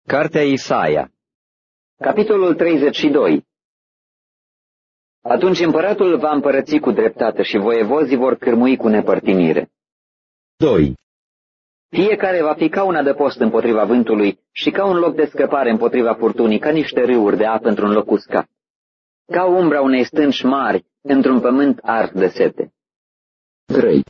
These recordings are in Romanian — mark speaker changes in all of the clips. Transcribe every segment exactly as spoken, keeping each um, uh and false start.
Speaker 1: Cartea Isaia, capitolul treizeci și doi. Atunci împăratul va împărăți cu dreptate și voievozii vor cârmui cu nepărtinire.
Speaker 2: doi.
Speaker 1: Fiecare va fi ca un adăpost împotriva vântului și ca un loc de scăpare împotriva furtunii, ca niște râuri de apă într-un loc uscat, ca umbra unei stânci mari într-un pământ ars de sete.
Speaker 2: trei.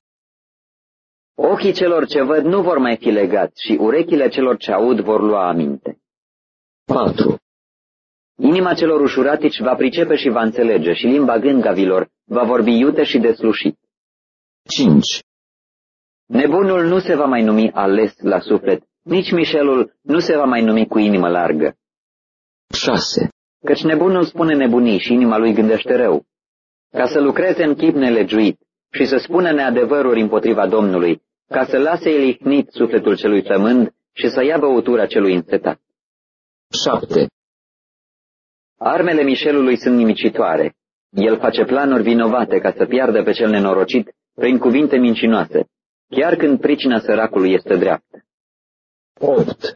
Speaker 1: Ochii celor ce văd nu vor mai fi legați și urechile celor ce aud vor lua aminte.
Speaker 2: patru.
Speaker 1: Inima celor ușuratici va pricepe și va înțelege și limba gângavilor va vorbi iute și deslușit.
Speaker 2: cinci.
Speaker 1: Nebunul nu se va mai numi ales la suflet, nici mișelul nu se va mai numi cu inimă largă.
Speaker 2: șase.
Speaker 1: Căci nebunul spune nebunii și inima lui gândește rău, ca să lucreze în chip nelegiuit și să spună neadevăruri împotriva Domnului, ca să lase el ihnit sufletul celui flămând și să ia băutura celui însetat.
Speaker 2: șapte.
Speaker 1: Armele mișelului sunt nimicitoare. El face planuri vinovate ca să piardă pe cel nenorocit prin cuvinte mincinoase, chiar când pricina săracului este dreaptă.
Speaker 2: opt.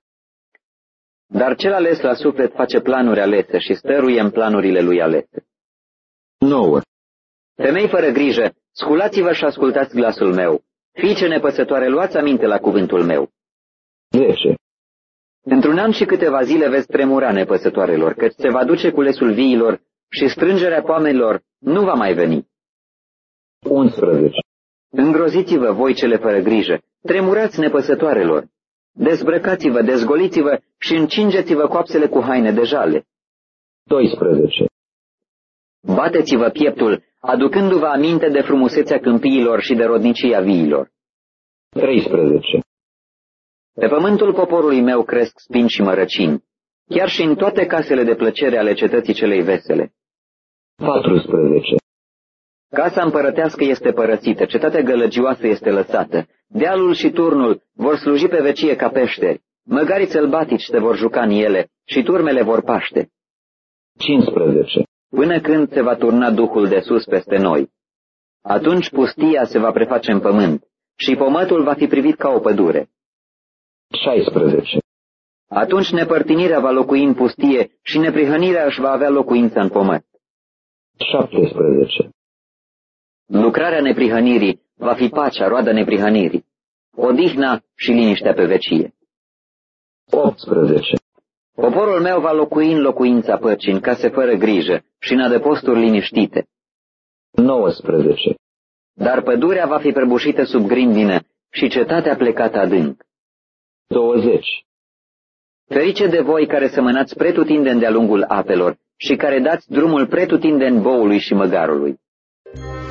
Speaker 1: Dar cel ales la suflet face planuri alese și stăruie în planurile lui alese.
Speaker 2: nouă.
Speaker 1: Femei fără grijă, sculați-vă și ascultați glasul meu. Fiice nepăsătoare, luați aminte la cuvântul meu.
Speaker 2: zece.
Speaker 1: Într-un an și câteva zile veți tremura, nepăsătoarelor, căci se va duce culesul viilor și strângerea poamelor nu va mai veni.
Speaker 2: unsprezece.
Speaker 1: Îngroziți-vă voi cele fără grijă, tremurați, nepăsătoarelor. Dezbrăcați-vă, dezgoliți-vă și încingeți-vă coapsele cu haine de jale.
Speaker 2: doisprezece.
Speaker 1: Bateți-vă pieptul, aducându-vă aminte de frumusețea câmpiilor și de rodnicia viilor.
Speaker 2: treisprezece.
Speaker 1: Pe pământul poporului meu cresc spini și mărăcini, chiar și în toate casele de plăcere ale cetății celei vesele.
Speaker 2: patrusprezece.
Speaker 1: Casa împărătească este părățită, cetatea gălăgioasă este lăsată, dealul și turnul vor sluji pe vecie ca peșteri, măgarii sălbatici se vor juca în ele și turmele vor paște.
Speaker 2: cincisprezece.
Speaker 1: Până când se va turna Duhul de sus peste noi. Atunci pustia se va preface în pământ și pomătul va fi privit ca o pădure.
Speaker 2: șaisprezece.
Speaker 1: Atunci nepărtinirea va locui în pustie și neprihănirea își va avea locuință în pământ.
Speaker 2: șaptesprezece.
Speaker 1: Lucrarea neprihănirii va fi pacea, roada neprihănirii, odihna și liniștea pe vecie.
Speaker 2: optsprezece.
Speaker 1: Poporul meu va locui în locuința păcii, în case fără grijă și în adăposturi liniștite.
Speaker 2: nouăsprezece.
Speaker 1: Dar pădurea va fi prăbușită sub grindină și cetatea plecată adânc.
Speaker 2: douăzeci.
Speaker 1: Ferice de voi care semănați pretutindeni de-a lungul apelor și care dați drumul pretutindeni boului și măgarului.